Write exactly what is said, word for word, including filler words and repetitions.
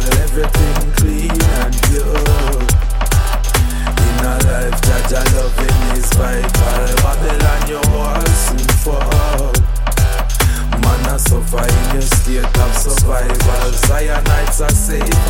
everything clean and pure. In a life that your loving is vital. Babylon, your walls soon fall. Man a suffer in your state of survival. Zionites are safe